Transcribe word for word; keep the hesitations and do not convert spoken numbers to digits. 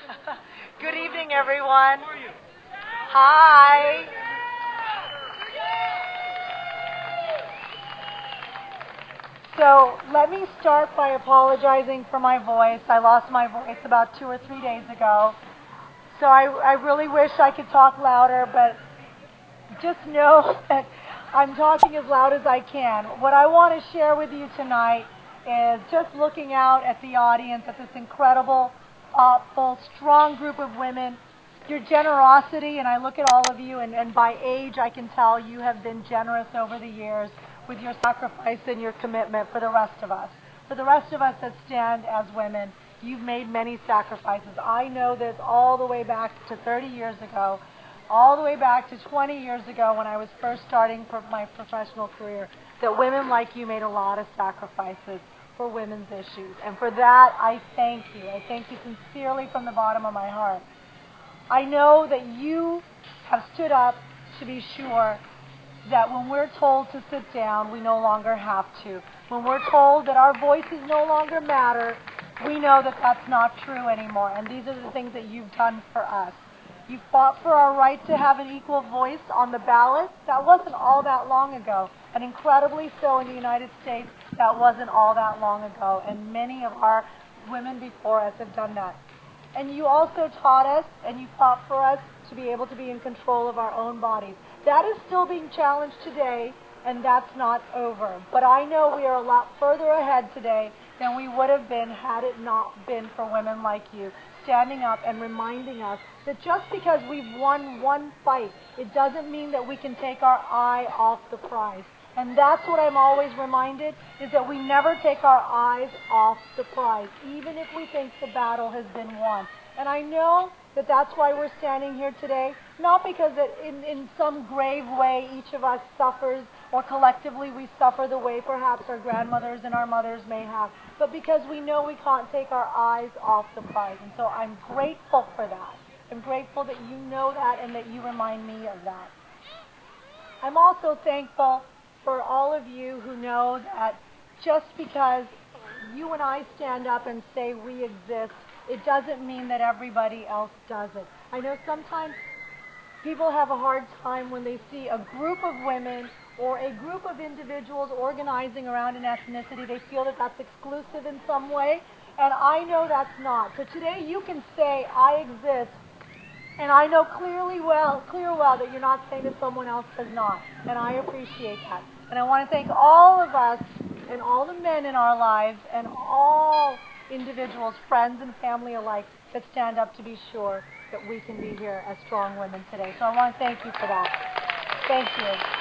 Good evening, everyone. Hi. So let me start by apologizing for my voice. I lost my voice about two or three days ago. So I, I really wish I could talk louder, but just know that I'm talking as loud as I can. What I want to share with you tonight is just looking out at the audience, at this incredible, thoughtful, strong group of women, your generosity, and I look at all of you, and, and by age I can tell you have been generous over the years with your sacrifice and your commitment for the rest of us. For the rest of us that stand as women, you've made many sacrifices. I know this all the way back to thirty years ago, all the way back to twenty years ago when I was first starting for my professional career, that women like you made a lot of sacrifices for women's issues. And for that, I thank you. I thank you sincerely from the bottom of my heart. I know that you have stood up to be sure that when we're told to sit down, we no longer have to. When we're told that our voices no longer matter, we know that that's not true anymore. And these are the things that you've done for us. You fought for our right to have an equal voice on the ballot. That wasn't all that long ago. And incredibly so in the United States, that wasn't all that long ago. And many of our women before us have done that. And you also taught us and you fought for us to be able to be in control of our own bodies. That is still being challenged today, and that's not over. But I know we are a lot further ahead today than we would have been had it not been for women like you standing up and reminding us that just because we've won one fight, it doesn't mean that we can take our eye off the prize. And that's what I'm always reminded, is that we never take our eyes off the prize, even if we think the battle has been won. And I know that that's why we're standing here today, not because that in, in some grave way each of us suffers, or collectively we suffer the way perhaps our grandmothers and our mothers may have, but because we know we can't take our eyes off the prize. And so I'm grateful for that. I'm grateful that you know that and that you remind me of that. I'm also thankful for all of you who know that just because you and I stand up and say we exist, it doesn't mean that everybody else does it. I know sometimes people have a hard time when they see a group of women or a group of individuals organizing around an ethnicity. They feel that that's exclusive in some way, and I know that's not. So today you can say, I exist, and I know clearly well, clear well that you're not saying that someone else does not, and I appreciate that. And I want to thank all of us and all the men in our lives and all individuals, friends and family alike, that stand up to be sure that we can be here as strong women today. So I want to thank you for that. Thank you.